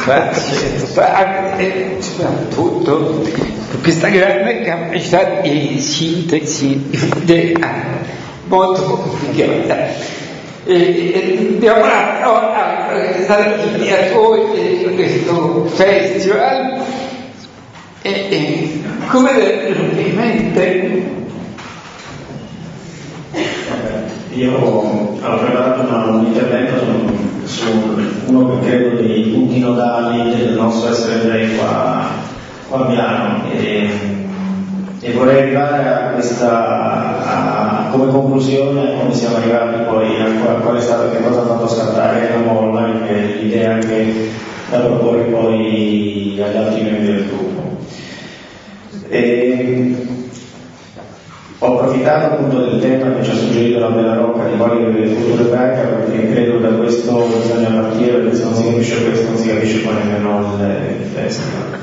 soprattutto questa grande capacità di sintesi molto complicata. Abbiamo stati ideatori di questo festival come ovviamente io ho preparato un intervento su uno che credo dei punti nodali del nostro essere ebrei qua a Milano e vorrei arrivare a questa come conclusione come siamo arrivati poi a qual è stato, che cosa ha fatto scattare la molla e l'idea anche da proporre poi agli altri membri del gruppo. Ho approfittato appunto del tema che ci ha suggerito la Bella Rocca di quali del futuro ebraica, perché credo da questo bisogna partire, perché se non si capisce questo non si capisce poi nemmeno il festival.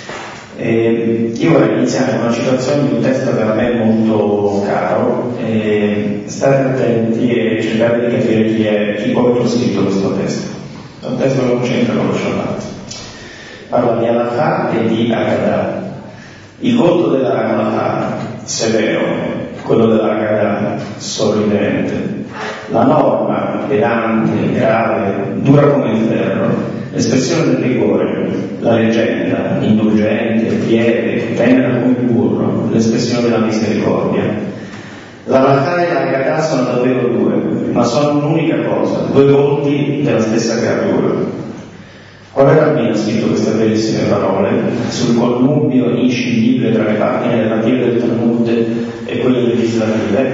Io vorrei iniziare con una citazione di un testo che a me è molto caro, state attenti e cercate di capire chi poi ha scritto questo testo. È un testo che non c'entra con lo Shabbat. Parla di Halakha e di Haggadah. Il volto della Halakha severo, quello della Haggadah sorridente, la norma pedante, grave, dura come il ferro, l'espressione del rigore, la leggenda indulgente, lieve, tenera come il burro, l'espressione della misericordia. La Halakha e la Haggadah sono davvero due, ma sono un'unica cosa, due volti della stessa creatura. Qual era Rabbino scritto queste bellissime parole sul connubio inscindibile tra le pagine narrative del Talmud e quelle legislative?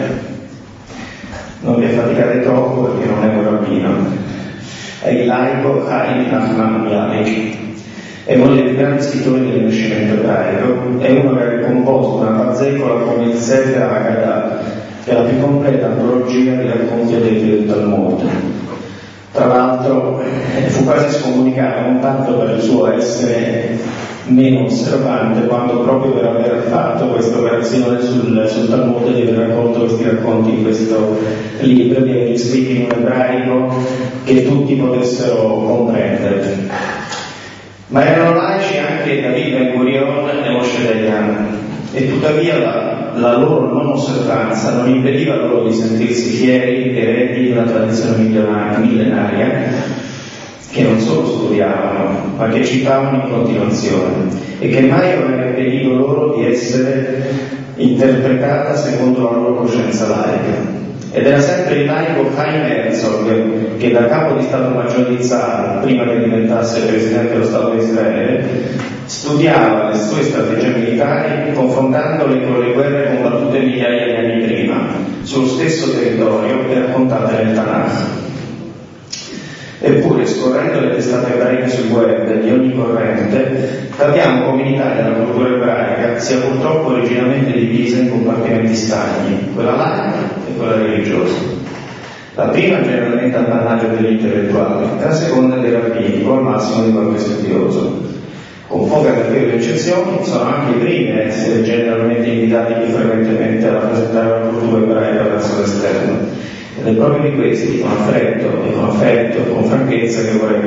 Non vi affaticate troppo perché non è un rabbino. È il laico Chaim Nachman Bialik. È uno dei più grandi scrittori del Rinascimento ebraico, è uno che ha composto una bazzecola come il Sefer Haggadah, che è la più completa antologia di racconti addetti del Talmud. Tra l'altro fu quasi scomunicato non tanto per il suo essere meno osservante quanto proprio per aver fatto questa operazione sul Talmud e di aver raccolto questi racconti in questo libro, di averli scritti in un ebraico che tutti potessero comprendere. Ma erano laici anche David Ben Gurion e Moshe Dayan, e tuttavia la loro non osservanza non impediva loro di sentirsi fieri eredi di una tradizione millenaria che non solo studiavano, ma che citavano in continuazione e che mai aveva impedito loro di essere interpretata secondo la loro coscienza laica. Ed era sempre il laico Chaim Herzog che da capo di Stato Maggiore di Tzal, prima che diventasse presidente dello Stato di Israele, studiava le sue strategie militari confrontandole con le guerre combattute migliaia di anni prima, sullo stesso territorio e raccontate nel Tanakh. Eppure, scorrendo le testate ebraiche sul web di ogni corrente, capiamo come in Italia la cultura ebraica sia purtroppo originalmente divisa in compartimenti stagni, quella laica e quella religiosa. La prima generalmente appannaggio degli intellettuali, la seconda dei rabbini, o al massimo di qualche studioso. Con poche davvero eccezioni, sono anche i primi a essere generalmente invitati più frequentemente a rappresentare la cultura ebraica verso l'esterno. Ed è proprio di questi, con affretto e con affetto, con franchezza, che vorrei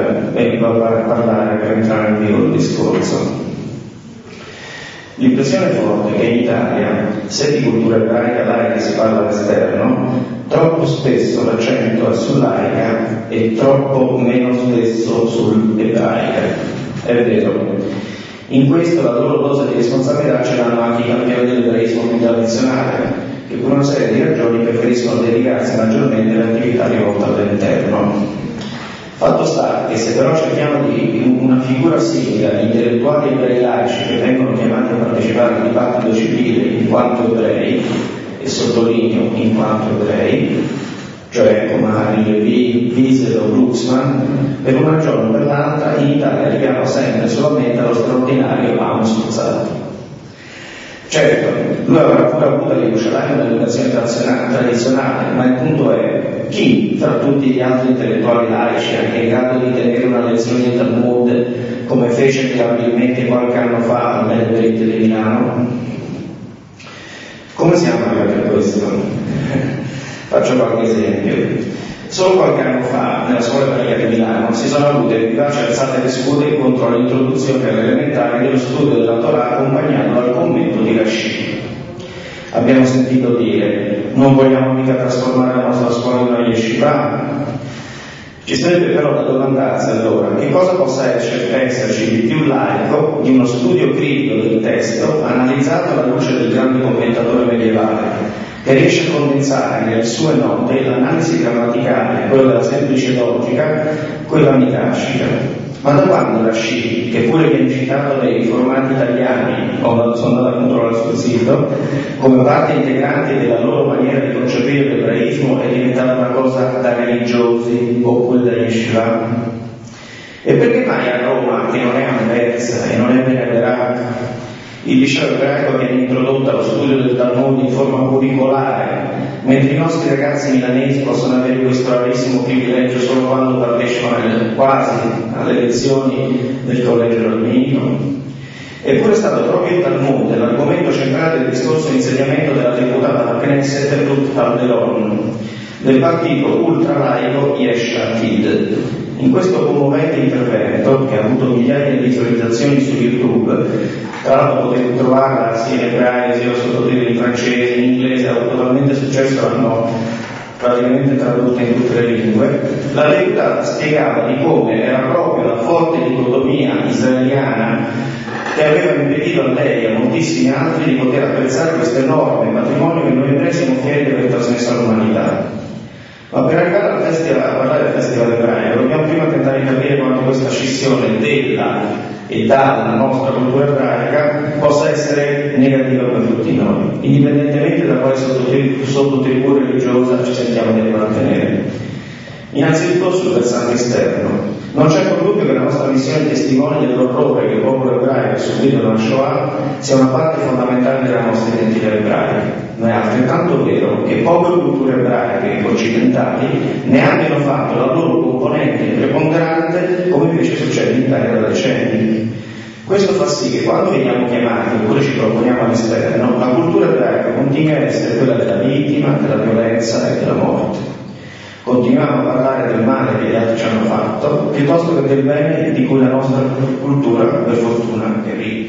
parlare per entrare in vivo il discorso. L'impressione forte è che in Italia, se di cultura ebraica laica si parla all'esterno, troppo spesso l'accento è sull'laica e troppo meno spesso sull'ebraica. È vero. In questo la loro dose di responsabilità ce l'hanno anche i campioni dell'ebraismo più tradizionale, che per una serie di ragioni preferiscono dedicarsi maggiormente all'attività rivolta all'interno. Fatto sta che se però cerchiamo di una figura simile agli intellettuali ebrei laici che vengono chiamati a partecipare al dibattito civile in quanto ebrei, e sottolineo in quanto ebrei, cioè Comari, Levi, Wiesel o Glucksmann, per una ragione o per l'altra in Italia arriviamo sempre solamente allo straordinario Amos Luzzatto. Certo, lui avrà pure avuto a Yerushalayim un'educazione tradizionale, ma il punto è: chi fra tutti gli altri intellettuali laici è anche in grado di tenere una lezione di Talmud come fece mirabilmente qualche anno fa al Melbrit di Milano? Come siamo arrivati a questo? Faccio qualche esempio. Solo qualche anno fa, nella scuola ebraica di Milano, si sono avute vivaci alzate le scure contro l'introduzione alle elementari dello studio della Torah accompagnato dal commento di Rashi. Abbiamo sentito dire: non vogliamo mica trasformare la nostra scuola in una yeshiva. Ci sarebbe però da domandarsi allora che cosa possa esserci di più laico di uno studio critico del testo analizzato alla luce del grande commentatore medievale, che riesce a condensare nelle sue note l'analisi grammaticale, quella della semplice logica, quella midrashica. Ma da quando Rashi, che pure viene citato dai riformati italiani, sono andato a controllare sul sito, come parte integrante della loro maniera di concepire l'ebraismo, è diventata una cosa da religiosi oppure da yeshiva? E perché mai a Roma, che non è Anversa e non è Beneverato, il liceo ebraico viene introdotto allo studio del Talmud in forma curricolare, mentre i nostri ragazzi milanesi possono avere questo rarissimo privilegio solo quando partecipano quasi alle lezioni del collegio armenio? Eppure è stato proprio il Talmud l'argomento centrale del discorso di insediamento della deputata Knesset Ruth Calderon, del partito ultralaico Yesh Atid. In questo commovente intervento, che ha avuto migliaia di visualizzazioni su YouTube, tra l'altro potete trovarla sia in ebraico sia sottotitoli in francese, in inglese, ha avuto talmente successo, l'hanno praticamente tradotta in tutte le lingue, la deputata spiegava di come era proprio la forte dicotomia israeliana che aveva impedito a lei e a moltissimi altri di poter apprezzare questo enorme patrimonio che noi ebrei siamo fieri di aver trasmesso all'umanità. Ma per arrivare a parlare del festival ebraico dobbiamo prima tentare di capire quanto questa scissione della e dalla nostra cultura ebraica possa essere negativa per tutti noi, indipendentemente da quale sottotribù religiosa ci sentiamo di appartenere. Innanzitutto sul versante esterno. Non c'è alcun dubbio che la nostra missione testimone dell'orrore che il popolo ebraico ha subito dalla Shoah sia una parte fondamentale della nostra identità ebraica. Ma è altrettanto vero che poche culture ebraiche occidentali ne abbiano fatto la loro componente preponderante, come invece succede in Italia da decenni. Questo fa sì che quando veniamo chiamati, oppure ci proponiamo all'esterno, la cultura ebraica continua a essere quella della vittima, della violenza e della morte. Continuiamo a parlare del male che gli altri ci hanno fatto, piuttosto che del bene di cui la nostra cultura, per fortuna, è ricca.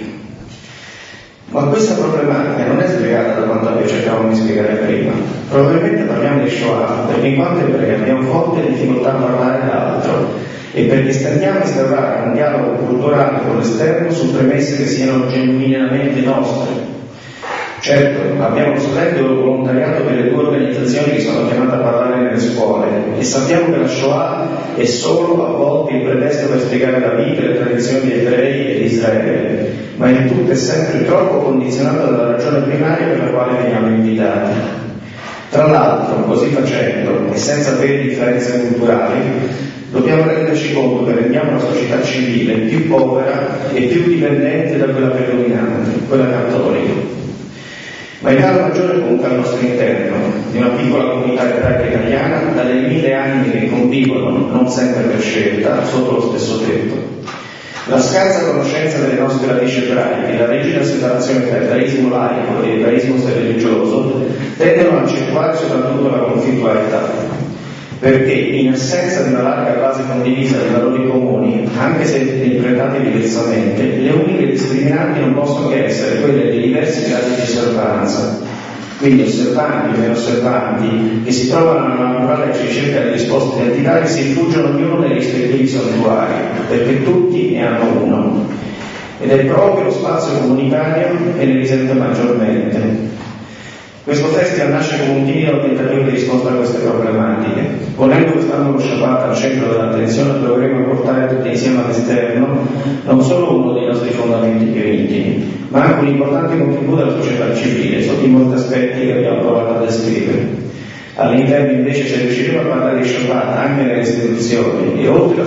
Ma questa problematica non è spiegata da quanto cercavamo di spiegare prima. Probabilmente parliamo di Shoah perché in quanto ebrei abbiamo forte difficoltà a parlare d'altro e perché stendiamo a instaurare un dialogo culturale con l'esterno su premesse che siano genuinamente nostre. Certo, abbiamo lo splendido volontariato per le due organizzazioni che sono chiamate a parlare nelle scuole e sappiamo che la Shoah è solo a volte il pretesto per spiegare la vita e le tradizioni di ebrei e di Israele, ma il tutto è sempre troppo condizionato dalla ragione primaria per la quale veniamo invitati. Tra l'altro, così facendo, e senza avere differenze culturali, dobbiamo renderci conto che rendiamo la società civile più povera e più dipendente da quella predominante, quella cattolica. Ma il calo maggiore comunque al nostro interno, di una piccola comunità ebraica italiana, dalle 1000 anni che convivono, non sempre per scelta, sotto lo stesso tetto. La scarsa conoscenza delle nostre radici ebraiche e la rigida separazione tra ebraismo laico e ebraismo religioso tendono a accentuare soprattutto la conflittualità. Perché in assenza di una larga base condivisa di valori comuni, anche se interpretati diversamente, le uniche discriminanti non possono che essere quelle dei diversi gradi di osservanza. Quindi osservanti o meno osservanti, che si trovano nella naturale ricerca delle risposte identitarie, si rifugiano ognuno nei rispettivi santuari, perché tutti ne hanno uno. Ed è proprio lo spazio comunitario che ne risente maggiormente. Questo festival nasce come un timido tentativo di risposta a queste problematiche. Ponendo quest'anno lo Shabbat al centro dell'attenzione, dovremo portare tutti insieme all'esterno non solo uno dei nostri fondamenti più intimi, ma anche un importante contributo alla società civile, sotto i molti aspetti che abbiamo provato a descrivere. All'interno invece, se riusciremo a parlare di Shabbat anche nelle istituzioni e oltre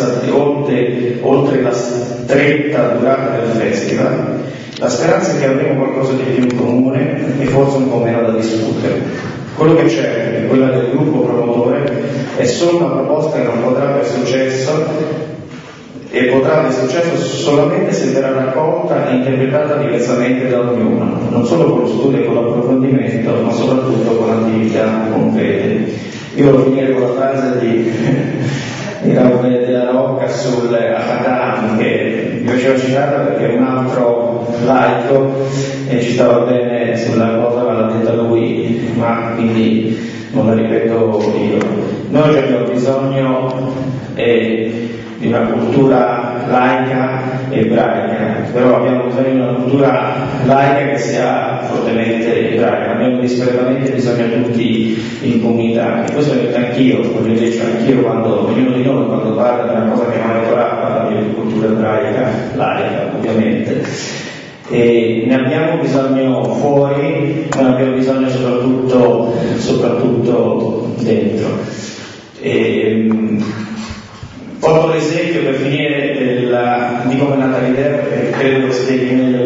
la stretta durata del festival, la speranza è che avremo qualcosa di più in comune e forse un po' meno da discutere. Quello che c'è, che quella del gruppo promotore, è solo una proposta che non potrà aver successo e potrà avere successo solamente se verrà raccolta e interpretata diversamente da ognuno, non solo con lo studio e con l'approfondimento, ma soprattutto con l'attività concreta. Io voglio finire con la frase di Raffaele della Rocca sul Adam, che mi piaceva citarla perché un altro laico ci stava bene sulla cosa, ma l'ha detta lui, ma quindi non la ripeto io. Noi abbiamo bisogno di una cultura laica e ebraica, però abbiamo bisogno di una cultura laica che sia fortemente ebraica, abbiamo disperatamente bisogno tutti in comunità, e questo è anch'io, voglio dire, anch'io quando ognuno di noi quando parla di una cosa che non è Torah parla di cultura ebraica, laica ovviamente, e ne abbiamo bisogno fuori, ma ne abbiamo bisogno soprattutto dentro. Porto l'esempio per finire di come è nata l'idea, perché credo che spieghi meglio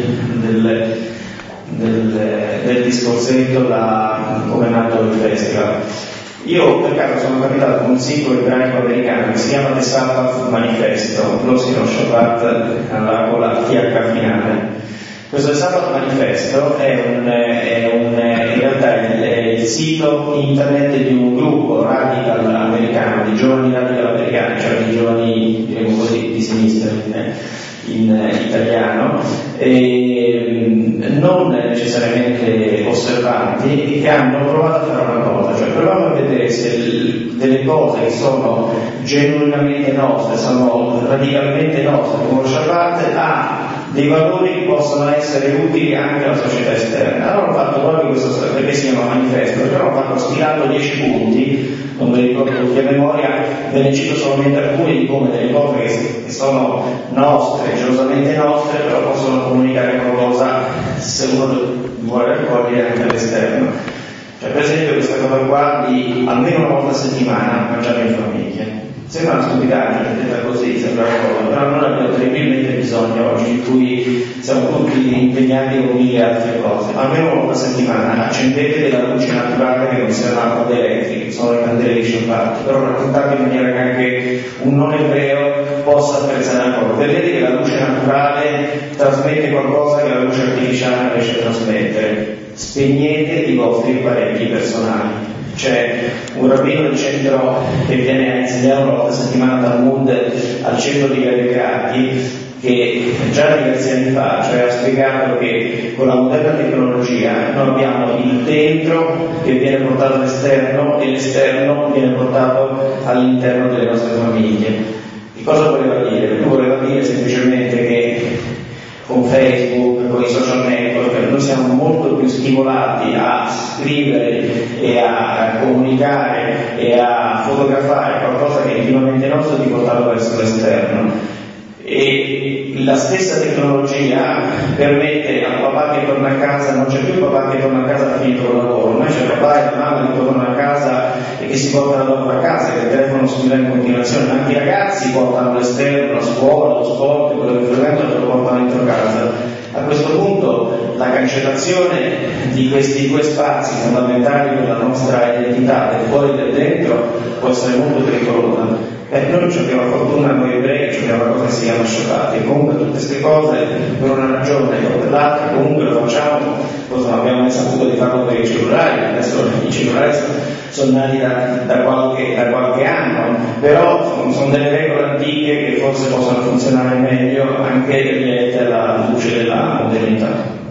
del discorsetto come è nato il festival. Io per caso sono capitato con un sito ebraico americano che si chiama The Sabbath Manifesto, lo si lo Shabbat con la TH finale. Questo The Sabbath Manifesto in realtà è il sito internet di un gruppo radical americano, di giovani radical americani, cioè di giovani, diremo così, di sinistra in italiano, e non necessariamente osservanti, che hanno provato a fare una cosa, cioè provavano a vedere se delle cose che sono genuinamente nostre, sono radicalmente nostre, come lo Shabbat, ha dei valori che possono essere utili anche alla società esterna. Allora ho fatto proprio questo, perché si chiama manifesto, però ho fatto stilato 10 punti, non mi ricordo tutti a memoria, ve ne cito solamente alcuni di come delle cose che sono nostre, gelosamente nostre, però possono comunicare qualcosa se uno vuole raccogliere anche all'esterno. Cioè, per esempio questa cosa qua di almeno una volta a settimana mangiare in famiglia. Sembra una stupidaggine, detta così, sembra una cosa, però noi abbiamo terribilmente bisogno oggi in cui siamo tutti impegnati con mille altre cose. Almeno una volta a settimana accendete della luce naturale che non sia un'acqua elettrica, sono le candele di Shabbat, però raccontate in maniera che anche un non ebreo possa apprezzare la cosa. Vedete che la luce naturale trasmette qualcosa che la luce artificiale non riesce a trasmettere. Spegnete i vostri apparecchi personali. C'è un rabbino del centro che viene a insegnare una volta a settimana Talmud al centro di Gadegrati, che già diversi anni fa ha spiegato che con la moderna tecnologia noi abbiamo il dentro che viene portato all'esterno e l'esterno viene portato all'interno delle nostre famiglie. Che cosa voleva dire? Voleva dire semplicemente che con Facebook, con i social network, noi siamo molto più stimolati a scrivere e a comunicare e a fotografare qualcosa che è intimamente nostro di portarlo verso l'esterno. E la stessa tecnologia permette al papà che torna a casa, non c'è più il papà che torna a casa da finito il lavoro, ormai c'è il papà e la mamma che tornano a casa e che si portano dopo a casa, che il telefono squilla in continuazione, anche i ragazzi portano all'esterno, la scuola, lo sport, quello che frequentano lo portano dentro casa. A questo punto la cancellazione di questi due spazi fondamentali per la nostra identità, del fuori e del dentro, può essere molto pericolosa. Noi abbiamo la fortuna, noi ebrei, abbiamo una cosa che si chiama Shabbat, e comunque tutte queste cose per una ragione o per l'altra comunque lo facciamo, forse non abbiamo mai saputo di farlo per i cellulari, adesso i cellulari sono nati da qualche anno, però sono delle regole antiche che forse possono funzionare meglio anche riette alla luce della modernità.